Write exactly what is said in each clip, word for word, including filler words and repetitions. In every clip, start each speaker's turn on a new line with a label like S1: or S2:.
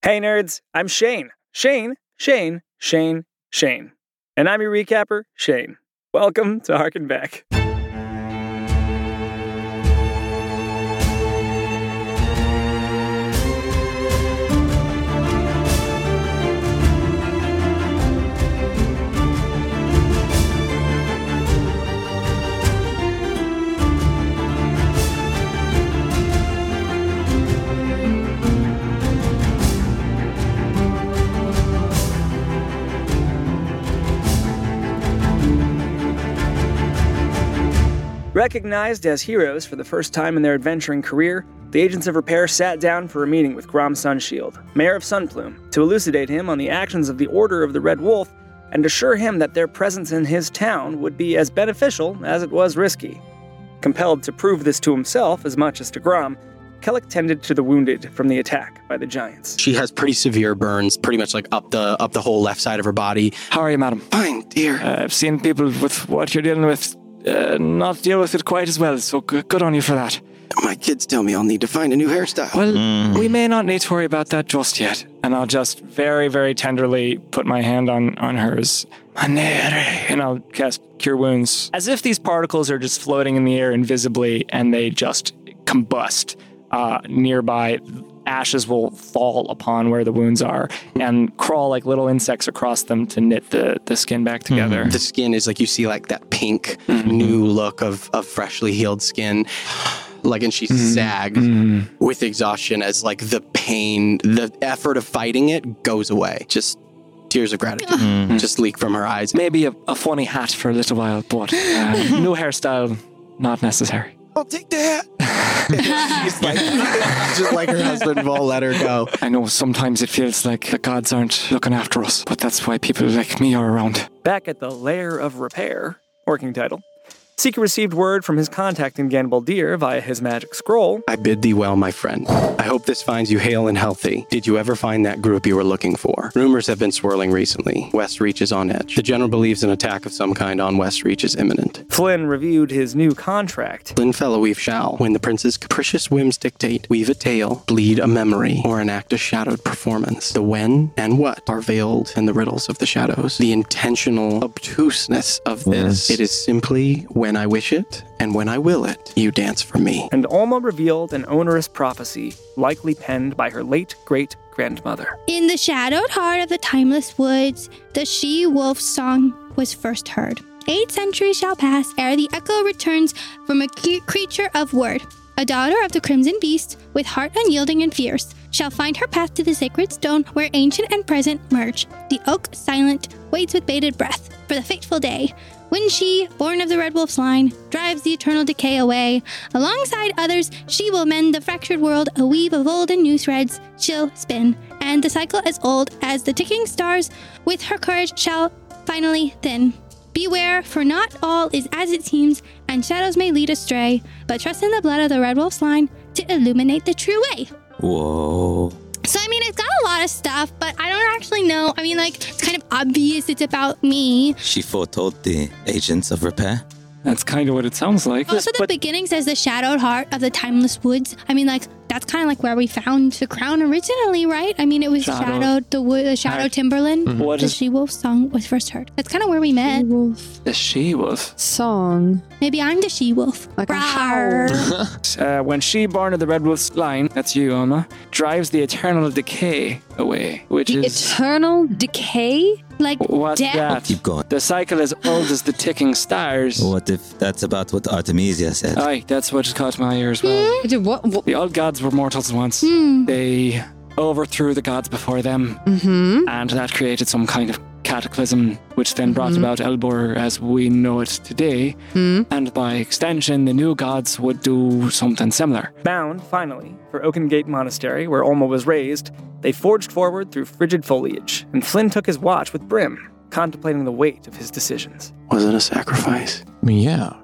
S1: Hey nerds, I'm Shane. Shane, Shane, Shane, Shane. And I'm your recapper, Shane. Welcome to Harken Back. Recognized as heroes for the first time in their adventuring career, the Agents of Repair sat down for a meeting with Grom Sunshield, Mayor of Sunplume, to elucidate him on the actions of the Order of the Red Wolf and assure him that their presence in his town would be as beneficial as it was risky. Compelled to prove this to himself as much as to Grom, Kellic tended to the wounded from the attack by the giants.
S2: She has pretty severe burns, pretty much like up the up the whole left side of her body.
S3: How are you, madam?
S2: Fine, dear.
S3: Uh, I've seen people with what you're dealing with uh, not deal with it quite as well, so good, good on you for that.
S2: My kids tell me I'll need to find a new hairstyle.
S3: Well, mm. we may not need to worry about that just yet. And I'll just very, very tenderly put my hand on, on hers. And I'll cast Cure Wounds. As if these particles are just floating in the air invisibly and they just combust. Uh, nearby, ashes will fall upon where the wounds are and crawl like little insects across them to knit the, the skin back together.
S2: Mm-hmm. The skin is like, you see like that pink mm-hmm. new look of, of freshly healed skin. Like, and she mm-hmm. sagged mm-hmm. with exhaustion as like the pain, the effort of fighting it goes away. Just tears of gratitude mm-hmm. just leak from her eyes.
S3: Maybe a, a funny hat for a little while, but uh, new hairstyle, not necessary.
S2: I'll take the hat. She's like, just like her husband won't let her go.
S3: I know sometimes it feels like the gods aren't looking after us, but that's why people like me are around.
S1: Back at the Lair of Repair, working title, Seeker received word from his contact in Ganbaldir via his magic scroll.
S2: I bid thee well, my friend. I hope this finds you hale and healthy. Did you ever find that group you were looking for? Rumors have been swirling recently. West Reach is on edge. The general believes an attack of some kind on West Reach is imminent.
S1: Flynn reviewed his new contract.
S2: Flynn fellow weave shall, when the prince's capricious whims dictate, weave a tale, bleed a memory, or enact a shadowed performance. The when and what are veiled in the riddles of the shadows. The intentional obtuseness of this. Yes. It is simply when I wish it, and when I will it, you dance for me.
S1: And Alma revealed an onerous prophecy, likely penned by her late great-grandmother.
S4: In the shadowed heart of the timeless woods, the she-wolf song was first heard. Eight centuries shall pass ere the echo returns from a creature of word. A daughter of the crimson beast, with heart unyielding and fierce, shall find her path to the sacred stone where ancient and present merge. The oak, silent, waits with bated breath for the fateful day, when she, born of the Red Wolf's line, drives the eternal decay away. Alongside others, she will mend the fractured world, a weave of old and new threads she'll spin, and the cycle as old as the ticking stars with her courage shall finally thin. Beware, for not all is as it seems, and shadows may lead astray, but trust in the blood of the Red Wolf's line to illuminate the true way.
S5: Whoa.
S4: So, I mean, it's got a lot of stuff, but I don't actually know. I mean, like, it's kind of obvious it's about me.
S5: She foretold the Agents of Repair?
S3: That's kind of what it sounds like.
S4: Also, the but- beginning says the shadowed heart of the timeless woods. I mean, like, that's kind of like where we found the crown originally, right? I mean, it was
S3: Shadow.
S4: shadowed, the wood, the shadow
S3: Heart.
S4: Timberland.
S3: Mm-hmm. What
S4: the
S3: is-
S4: she-wolf song was first heard. That's kind of where we met.
S6: Wolf
S3: The she-wolf.
S6: song.
S4: Maybe I'm the she-wolf.
S6: Like a
S4: Rawr.
S6: howl.
S3: Uh, when she, born of the Red Wolf's line, that's you, Alma, drives the eternal decay away, which
S6: The
S3: is...
S6: eternal decay?
S4: Like
S3: What's
S4: death.
S3: that?
S5: Keep going.
S3: The cycle as old as the ticking stars.
S5: What if that's about what Artemisia said?
S3: Aye, that's what just caught my ear as well.
S6: Did what? what?
S3: The old gods were mortals once.
S4: Hmm.
S3: They overthrew the gods before them,
S6: Mm-hmm.
S3: and that created some kind of cataclysm, which then brought
S6: Mhm.
S3: about Elbor as we know it today.
S6: Hmm.
S3: And by extension, the new gods would do something similar.
S1: Bound, finally, for Oakengate Monastery, where Olma was raised, they forged forward through frigid foliage, and Flynn took his watch with Brim, contemplating the weight of his decisions.
S2: Was it a sacrifice?
S7: I mean, yeah.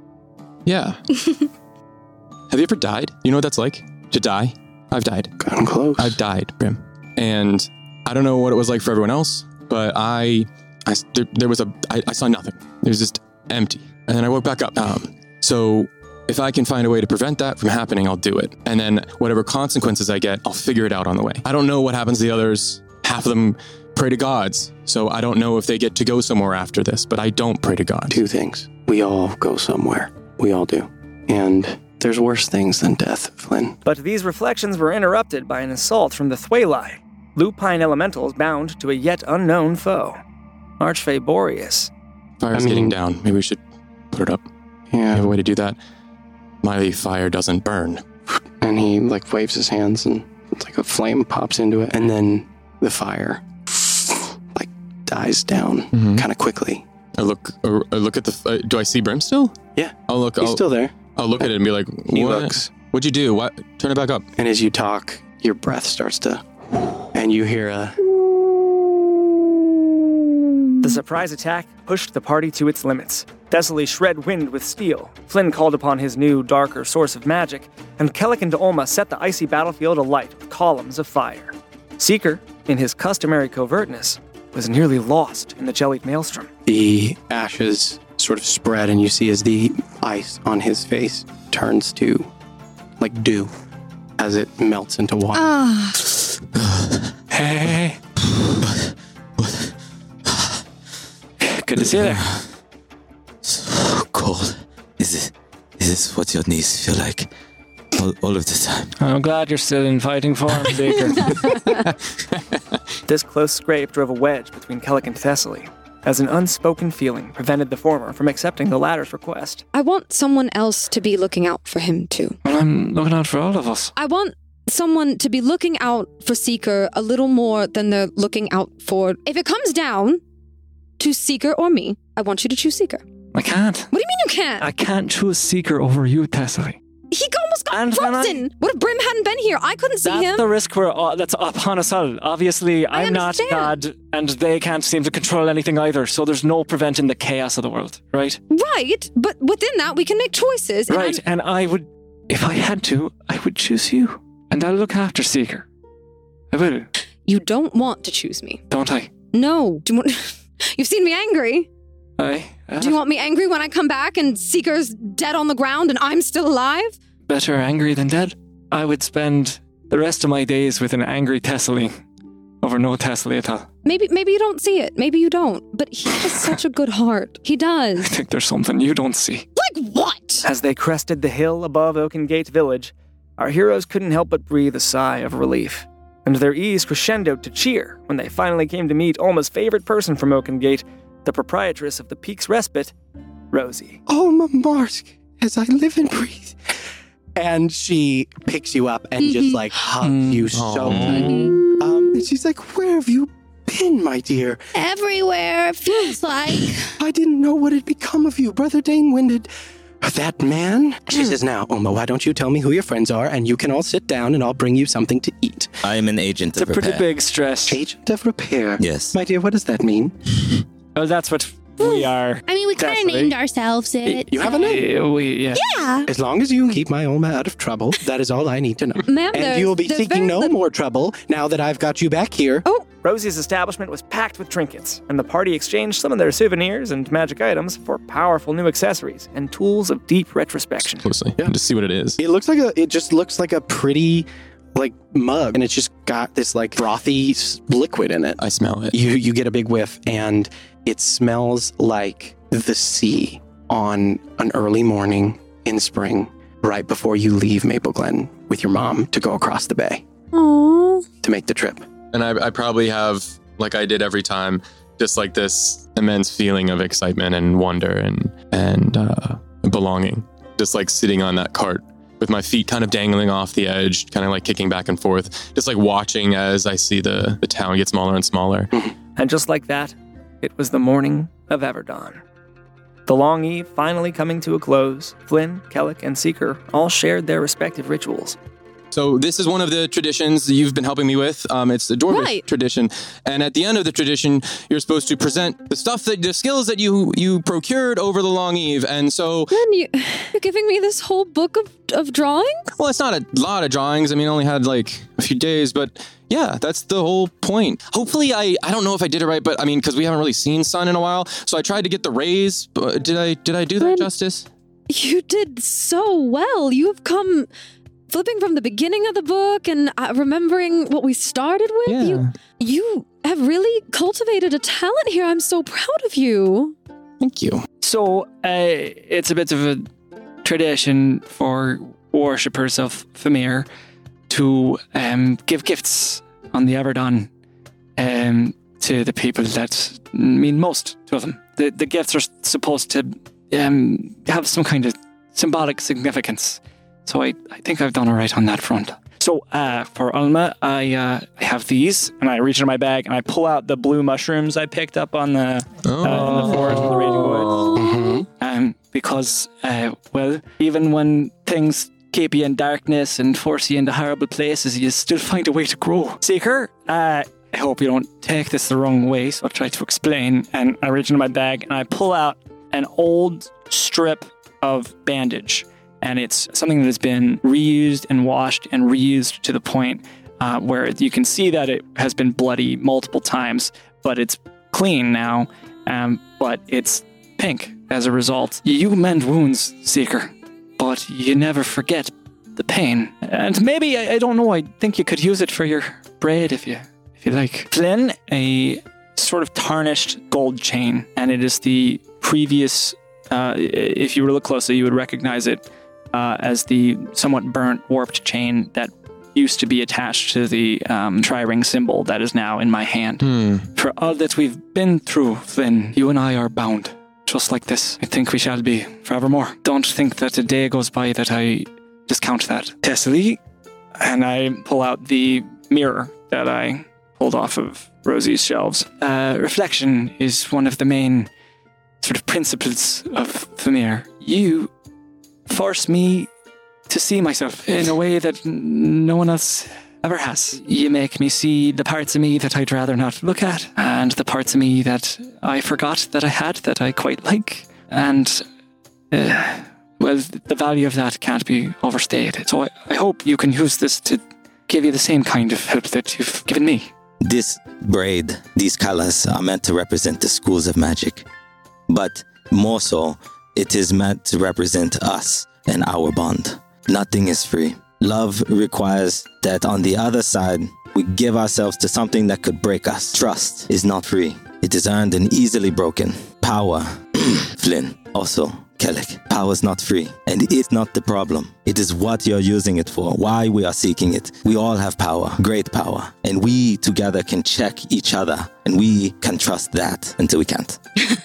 S7: Yeah. Have you ever died? You know what that's like? To die? I've died.
S2: Gotten close.
S7: I've died, Brim. And I don't know what it was like for everyone else, but I, I there, there was a, I, I saw nothing. It was just empty. And then I woke back up. Um, so if I can find a way to prevent that from happening, I'll do it. And then whatever consequences I get, I'll figure it out on the way. I don't know what happens to the others. Half of them pray to gods, so I don't know if they get to go somewhere after this, but I don't pray to God.
S2: Two things. We all go somewhere. We all do. And there's worse things than death, Flynn.
S1: But these reflections were interrupted by an assault from the Thwalai, lupine elementals bound to a yet unknown foe, Archfey Boreas.
S7: Fire's
S2: I mean-
S7: getting down. Maybe we should put it up. You have
S2: Yeah.
S7: a way to do that? My fire doesn't burn.
S2: And he like waves his hands and it's like a flame pops into it. And then the fire like dies down
S7: Mhm.
S2: kind of quickly.
S7: I look. Uh, I look at the. Uh, do I see Brim still?
S2: Yeah.
S7: I'll look.
S2: He's
S7: I'll,
S2: still there.
S7: I'll look at it and be like,
S2: He
S7: "What?
S2: looks.
S7: What'd you do? What? Turn it back up."
S2: And as you talk, your breath starts to, and you hear a,
S1: The surprise attack pushed the party to its limits. Thessaly shred wind with steel. Flynn called upon his new, darker source of magic, and Kellic and Olma set the icy battlefield alight with columns of fire. Seeker, in his customary covertness, was nearly lost in the jellied maelstrom.
S2: the ashes sort of spread, and you see as the ice on his face turns to like dew as it melts into water.
S4: Ah,
S3: Hey. Good to see you there.
S5: So cold. Is it? Is this what your knees feel like? All, all of the time.
S3: I'm glad you're still in fighting form, Seeker.
S1: This close scrape drove a wedge between Kellic and Thessaly, as an unspoken feeling prevented the former from accepting the latter's request.
S6: I want someone else to be looking out for him, too.
S3: Well, I'm looking out for all of us.
S6: I want someone to be looking out for Seeker a little more than they're looking out for... If it comes down to Seeker or me, I want you to choose Seeker.
S3: I can't.
S6: What do you mean you can't?
S3: I can't choose Seeker over you, Thessaly.
S6: He almost got
S3: And when I-
S6: frozen. What if Brim hadn't been here? I couldn't see
S3: That's
S6: him.
S3: the risk we're, uh, that's upon us all. Obviously,
S6: I
S3: I'm not
S6: understand.
S3: God, and they can't seem to control anything either, so there's no preventing the chaos of the world, right?
S6: Right, but within that, we can make choices. and
S3: Right,
S6: I'm-
S3: and I would, if I had to, I would choose you. And I'll look after Seeker. I will,
S6: You don't want to choose me.
S3: don't I?
S6: No. Do you want... You've seen me angry.
S3: I uh,
S6: Do you want me angry when I come back and Seeker's dead on the ground and I'm still alive?
S3: better angry than dead. I would spend the rest of my days with an angry Thessaly over no Thessaly at all.
S6: Maybe maybe you don't see it. Maybe you don't. But he has such a good heart. He
S3: I
S6: does.
S3: think there's something you don't see.
S6: Like what?
S1: As they crested the hill above Oakengate Village, our heroes couldn't help but breathe a sigh of relief, and their ease crescendoed to cheer when they finally came to meet Olma's favorite person from Oakengate, the proprietress of the Peak's Respite, Rosie.
S2: Olma Marsk, as I live and breathe. And she picks you up and just like hugs you so
S7: Aw.
S2: tight. Um, and she's like, "Where have you been, my dear?
S4: everywhere it feels like.
S2: I didn't know what had become of you, Brother Dane Winded. That man?" She says, "Now, Olma, why don't you tell me who your friends are, and you can all sit down, and I'll bring you something to eat."
S5: I am an agent
S3: It's a
S5: of
S3: pretty
S5: repair.
S3: big stress.
S2: Agent of repair.
S5: Yes.
S2: My dear, what does that mean?
S3: Oh, that's what we are.
S4: I mean, we kind of
S3: Definitely.
S4: named ourselves it.
S2: You have a name?
S3: Uh, we, yeah.
S4: Yeah.
S2: As long as you keep my Olma out of trouble, that is all I need to know.
S6: Ma'am,
S2: And
S6: there's-
S2: you'll be
S6: there's
S2: seeking
S6: very
S2: no
S6: lit-
S2: more trouble now that I've got you back here.
S6: Oh,
S1: Rosie's establishment was packed with trinkets, and the party exchanged some of their souvenirs and magic items for powerful new accessories and tools of deep retrospection.
S7: Closely.
S2: Yeah.
S7: Just see what it is.
S2: It looks like a. It just looks like a pretty, like mug, and it's just got this like frothy s- liquid in it.
S7: I smell it.
S2: You you get a big whiff, and it smells like the sea on an early morning in spring, right before you leave Maple Glen with your mom to go across the bay
S6: Aww.
S2: to make the trip.
S7: And I, I probably have, like I did every time, just like this immense feeling of excitement and wonder and and uh, belonging. Just like sitting on that cart with my feet kind of dangling off the edge, kind of like kicking back and forth, just like watching as I see the, the town get smaller and smaller.
S1: And just like that, it was the morning of Everdawn. The long eve finally coming to a close, Flynn, Kellic, and Seeker all shared their respective rituals.
S7: So this is one of the traditions that you've been helping me with. Um, it's the Dwarvish
S6: Right.
S7: tradition, and at the end of the tradition, you're supposed to present the stuff that the skills that you you procured over the long eve. And so,
S6: Then you, you're giving me this whole book of, of drawings?
S7: well, it's not a lot of drawings. I mean, I only had like a few days, but yeah, that's the whole point. Hopefully, I I don't know if I did it right, but I mean, because we haven't really seen Sun in a while, so I tried to get the rays. But did I did I do that
S6: Then-
S7: justice?
S6: You did so well. You have come flipping from the beginning of the book and uh, remembering what we started with.
S3: Yeah.
S6: You, you have really cultivated a talent here. I'm so proud of you.
S2: Thank you.
S3: So, uh, it's a bit of a tradition for worshippers of Famir to um, give gifts on the Everdon um, to the people that mean most to them. The, the gifts are supposed to um, have some kind of symbolic significance. So I, I think I've done all right on that front. So uh, for Alma, I uh, I have these, and I reach into my bag and I pull out the blue mushrooms I picked up on the
S7: Oh.
S3: uh, in the forest of the Raging Woods.
S2: Mm-hmm.
S3: Um, because uh, well, even when things keep you in darkness and force you into horrible places, you still find a way to grow. Seeker, uh, I hope you don't take this the wrong way, so I'll try to explain. And I reach into my bag and I pull out an old strip of bandage. And it's something that has been reused and washed and reused to the point uh, where you can see that it has been bloody multiple times, but it's clean now, um, but it's pink as a result. You mend wounds, Seeker, but you never forget the pain. And maybe, I, I don't know, I think you could use it for your braid if you, if you like. Flynn, a sort of tarnished gold chain, and it is the previous, uh, if you were to look closely, you would recognize it Uh, as the somewhat burnt, warped chain that used to be attached to the um, tri-ring symbol that is now in my hand.
S7: Hmm.
S3: For all that we've been through, Flynn, you and I are bound. Just like this, I think we shall be forevermore. Don't think that a day goes by that I discount that. Tessely, and I pull out the mirror that I pulled off of Rosie's shelves. Uh, reflection is one of the main sort of principles of Famir. You force me to see myself in a way that n- no one else ever has. You make me see the parts of me that I'd rather not look at, and the parts of me that I forgot that I had that I quite like. And, uh, well, the value of that can't be overstated. So I, I hope you can use this to give you the same kind of help that you've given me.
S5: This braid, these colors are meant to represent the schools of magic. But more so, it is meant to represent us and our bond. Nothing is free. Love requires that on the other side, we give ourselves to something that could break us. Trust is not free. It is earned and easily broken. Power, Flynn, also Kellic. Power is not free, and it's not the problem. It is what you're using it for, why we are seeking it. We all have power, great power, and we together can check each other, and we can trust that until we can't.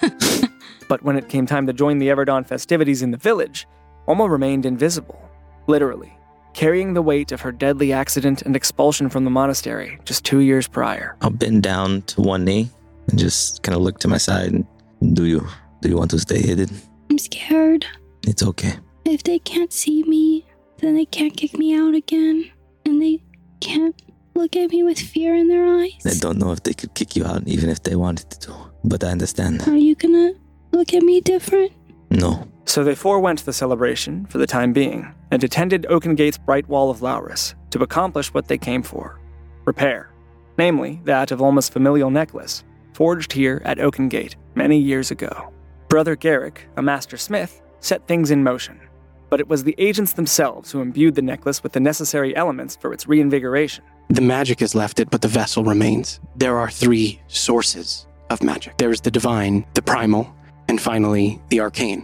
S1: But when it came time to join the Everdon festivities in the village, Alma remained invisible, literally, carrying the weight of her deadly accident and expulsion from the monastery just two years prior.
S5: I'll bend down to one knee and just kind of look to my side. And do you, do you want to stay hidden?
S4: I'm scared.
S5: It's okay.
S4: If they can't see me, then they can't kick me out again. And they can't look at me with fear in their eyes.
S5: I don't know if they could kick you out even if they wanted to, but I understand.
S4: Are you gonna look at me different?
S5: No.
S1: So they forewent the celebration for the time being and attended Oakengate's bright wall of Laurus to accomplish what they came for: repair, namely that of Alma's familial necklace, forged here at Oakengate many years ago. Brother Garrick, a master smith, set things in motion, but it was the agents themselves who imbued the necklace with the necessary elements for its reinvigoration.
S2: The magic has left it, but the vessel remains. There are three sources of magic. There is the divine, the primal, and finally, the arcane.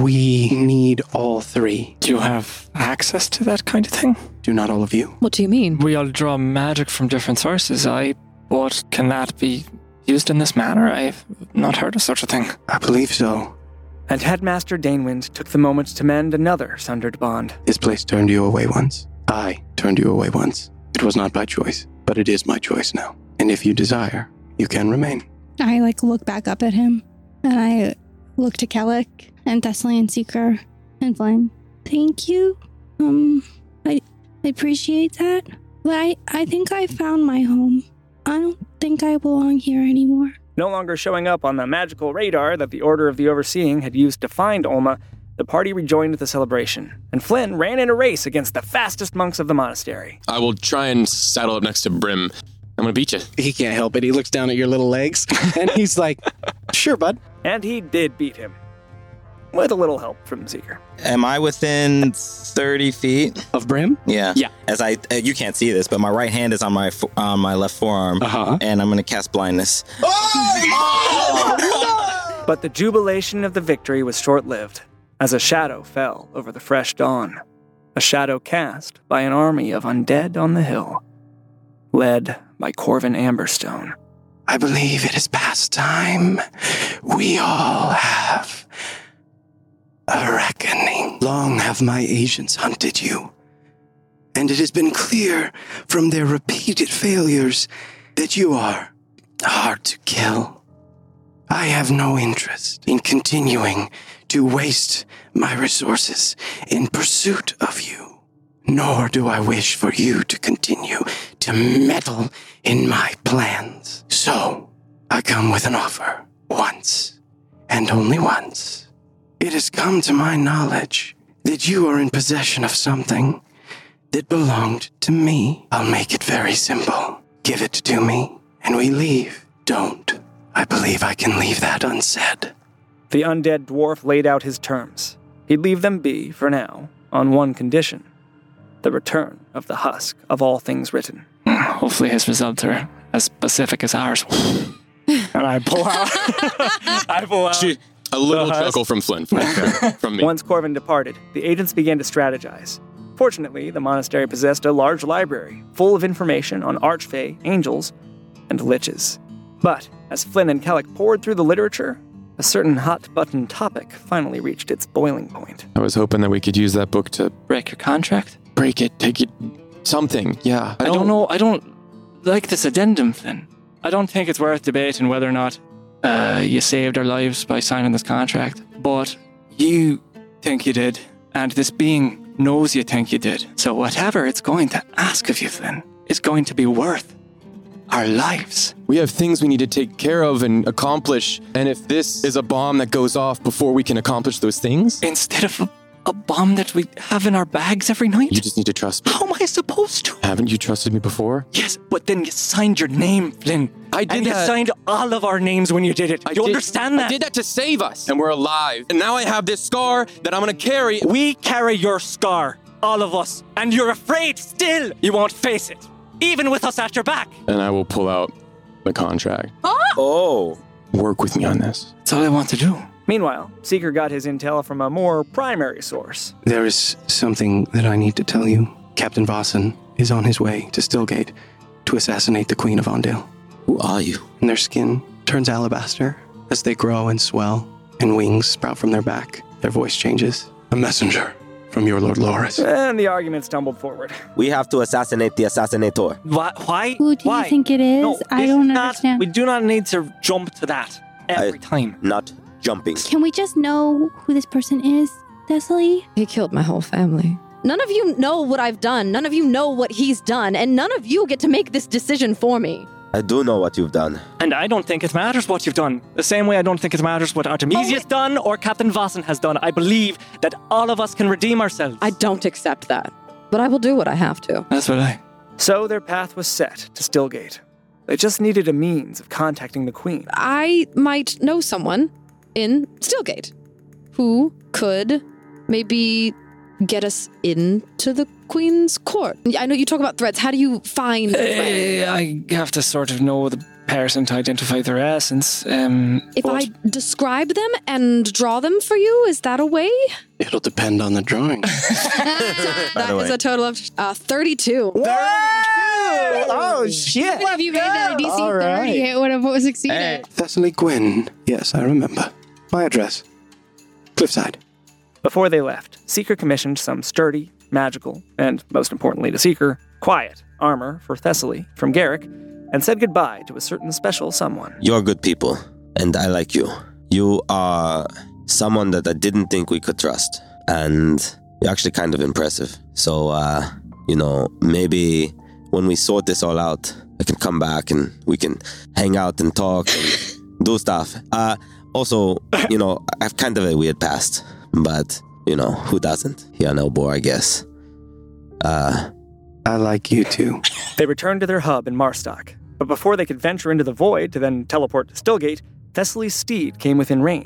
S2: We need all three.
S3: Do you have access to that kind of thing?
S2: Do not all of you?
S6: What do you mean?
S3: We all draw magic from different sources. I, but can that be used in this manner? I've not heard of such a thing.
S2: I believe so.
S1: And Headmaster Danewind took the moment to mend another sundered bond.
S2: This place turned you away once. I turned you away once. It was not by choice, but it is my choice now. And if you desire, you can remain.
S4: I, like, look back up at him, and I look to Kellic and Thessaly and Seeker and Flynn. Thank you. Um, I, I appreciate that, but I, I think I found my home. I don't think I belong here anymore.
S1: No longer showing up on the magical radar that the Order of the Overseeing had used to find Alma, the party rejoined the celebration, and Flynn ran in a race against the fastest monks of the monastery.
S7: I will try and saddle up next to Brim. I'm gonna beat you.
S2: He can't help it. He looks down at your little legs, and he's like, sure, bud.
S1: And he did beat him. with a little help from Seeker.
S5: Am I within thirty feet
S2: Of Brim?
S5: Yeah.
S3: Yeah.
S5: As I, uh, you can't see this, but my right hand is on my fo- on my left forearm,
S2: Uh-huh.
S5: and I'm gonna cast blindness.
S1: But the jubilation of the victory was short-lived, as a shadow fell over the fresh dawn. A shadow cast by an army of undead on the hill, led by Corvin Amberstone.
S2: I believe it is past time. We all have a reckoning. Long have my agents hunted you, and it has been clear from their repeated failures that you are hard to kill. I have no interest in continuing to waste my resources in pursuit of you, nor do I wish for you to continue to meddle in my plans. So, I come with an offer, once, and only once. It has come to my knowledge that you are in possession of something that belonged to me. I'll make it very simple. Give it to me, and we leave. Don't. I believe I can leave that unsaid.
S1: The undead dwarf laid out his terms. He'd leave them be, for now, on one condition: the return of the husk of all things written.
S3: Hopefully his results are as specific as ours. And I pull out. I pull out.
S7: She, a little
S3: The husk.
S7: chuckle from Flynn, from, from me.
S1: Once Corvin departed, the agents began to strategize. Fortunately, the monastery possessed a large library, full of information on archfey, angels, and liches. But as Flynn and Kellic poured through the literature, a certain hot-button topic finally reached its boiling point.
S7: I was hoping that we could use that book to
S3: Break your contract?
S7: break it, take it, something. Yeah.
S3: I don't know. I don't like this addendum thing. I don't think it's worth debating whether or not uh, you saved our lives by signing this contract. But you think you did, and this being knows you think you did. So whatever it's going to ask of you, Flynn, is going to be worth our lives.
S7: We have things we need to take care of and accomplish, and if this is a bomb that goes off before we can accomplish those things,
S3: Instead of a, a bomb that we have in our bags every night?
S7: you just need to trust me.
S3: How am I supposed to?
S7: Haven't you trusted me before?
S3: Yes, but then you signed your name, Flynn.
S7: I did
S3: and you
S7: that.
S3: signed all of our names when you did it.
S7: I
S3: you
S7: did-
S3: understand that?
S7: I did that to save us, and we're alive. And now I have this scar that I'm gonna carry.
S3: We carry your scar, all of us, and you're afraid still. You won't face it, even with us at your back.
S7: And I will pull out the contract.
S5: Oh.
S7: Work with me on this.
S3: That's all I want to do.
S1: Meanwhile, Seeker got his intel from a more primary source.
S2: There is something that I need to tell you. Captain Vossen is on his way to Stillgate to assassinate the Queen of Ondale.
S5: Who are you?
S2: And their skin turns alabaster as they grow and swell, and wings sprout from their back. Their voice changes. A messenger from your Lord Loris.
S1: And the argument stumbled forward.
S8: We have to assassinate the assassinator.
S3: Why? Why?
S4: Who do
S3: Why?
S4: you think it is?
S3: No,
S4: I
S3: this
S4: don't
S3: is not-
S4: understand.
S3: We do not need to jump to that every
S8: I-
S3: time.
S8: Not jumping.
S4: Can we just know who this person is, Thessaly?
S6: He killed my whole family. None of you know what I've done. None of you know what he's done. And none of you get to make this decision for me.
S8: I do know what you've done.
S3: And I don't think it matters what you've done. The same way I don't think it matters what Artemisia's done or Captain Vossen has done. I believe that all of us can redeem ourselves.
S6: I don't accept that. But I will do what I have to.
S3: That's what I...
S1: So their path was set to Stillgate. They just needed a means of contacting the Queen.
S6: I might know someone in Stillgate who could maybe get us into the Queen's court. I know you talk about threats. How do you find a threat?
S3: Eh, I have to sort of know the person to identify their essence. Um,
S6: If
S3: but-
S6: I describe them and draw them for you, is that a way?
S2: It'll depend on the drawing.
S6: That
S8: the
S6: is
S8: way.
S6: a total of uh, thirty-two.
S1: Oh, shit!
S4: If you made that a D C thirty, it would have succeeded.
S2: Thessaly Gwyn. Yes, I remember. My address. Cliffside.
S1: Before they left, Seeker commissioned some sturdy, magical, and, most importantly to Seeker, quiet armor for Thessaly from Garrick, and said goodbye to a certain special someone.
S5: You're good people, and I like you. You are someone that I didn't think we could trust, and you're actually kind of impressive. So, uh, you know, maybe when we sort this all out, I can come back and we can hang out and talk and do stuff. Uh, also, you know, I have kind of a weird past, but, you know, who doesn't? Here in Elbor, I guess. Uh,
S2: I like you too.
S1: They returned to their hub in Marstock, but before they could venture into the void to then teleport to Stillgate, Thessaly's steed came within range.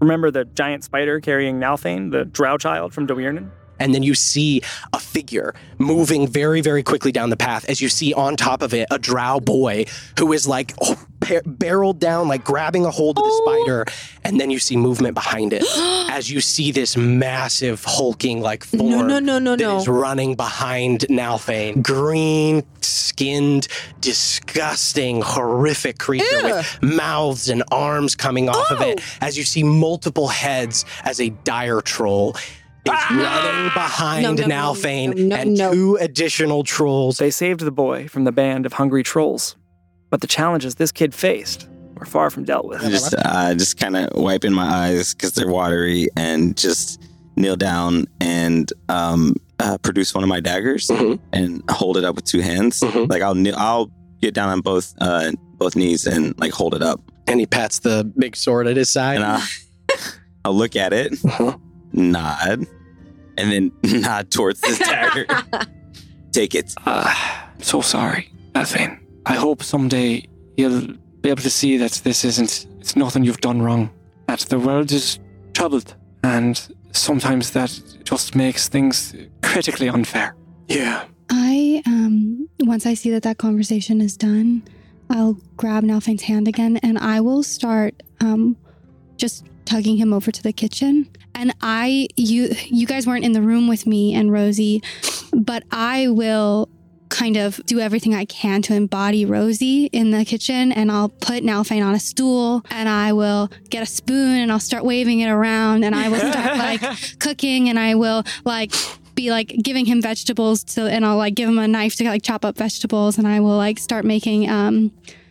S1: Remember the giant spider carrying Nalfane, the drow child from Do'Urnan?
S2: And then you see a figure moving very, very quickly down the path as you see on top of it a drow boy who is like oh, par- barreled down, like grabbing a hold of the
S6: Oh.
S2: spider. And then you see movement behind it as you see this massive hulking like form
S6: No, no, no, no,
S2: that
S6: no.
S2: is running behind Nalfane. Green skinned, disgusting, horrific creature
S6: Ew.
S2: with mouths and arms coming off of it
S6: Oh.
S2: as you see multiple heads as a dire troll is running behind
S6: No, no, no,
S2: Nalfane
S6: no, no,
S2: and
S6: no.
S2: two additional trolls.
S1: They saved the boy from the band of hungry trolls, but the challenges this kid faced were far from dealt with.
S5: Just, uh, just kind of wiping my eyes because they're watery, and just kneel down and um, uh, produce one of my daggers
S2: Mhm.
S5: and hold it up with two hands.
S2: Mhm.
S5: Like I'll kneel, I'll get down on both uh, both knees and like hold it up,
S2: And he pats the big sword at his side.
S5: and I'll, I'll look at it,
S2: Uh-huh.
S5: nod, and then nod towards the dagger. Take it.
S3: Uh, I'm so sorry, Nalfane. I hope someday you'll be able to see that this isn't, it's nothing you've done wrong. That the world is troubled, and sometimes that just makes things critically unfair.
S2: Yeah.
S4: I, um, once I see that that conversation is done, I'll grab Nalfane's hand again and I will start, um, just tugging him over to the kitchen. And I, you, you guys weren't in the room with me and Rosie, but I will kind of do everything I can to embody Rosie in the kitchen, and I'll put Nalfane on a stool and I will get a spoon and I'll start waving it around and I will start like cooking and I will like be like giving him vegetables to, and I'll like give him a knife to like chop up vegetables, and I will like start making um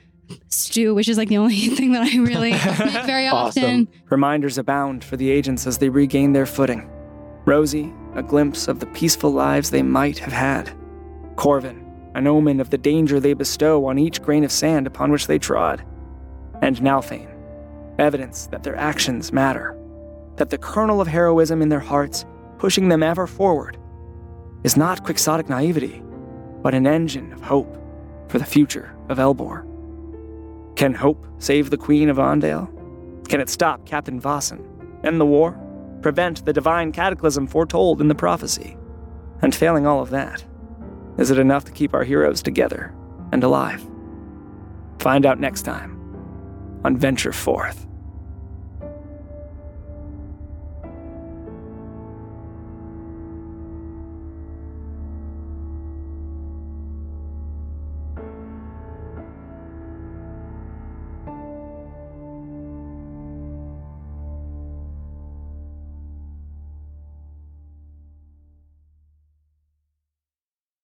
S4: stew, which is like the only thing that I really make very often.
S2: Awesome.
S1: Reminders abound for the agents as they regain their footing. Rosie, a glimpse of the peaceful lives they might have had. Corvin, an omen of the danger they bestow on each grain of sand upon which they trod. And Nalfane, evidence that their actions matter, that the kernel of heroism in their hearts, pushing them ever forward, is not quixotic naivety, but an engine of hope for the future of Elbor. Can hope save the Queen of Ondale? Can it stop Captain Vossen, end the war, prevent the divine cataclysm foretold in the prophecy? And failing all of that, is it enough to keep our heroes together and alive? Find out next time on Venture Forth.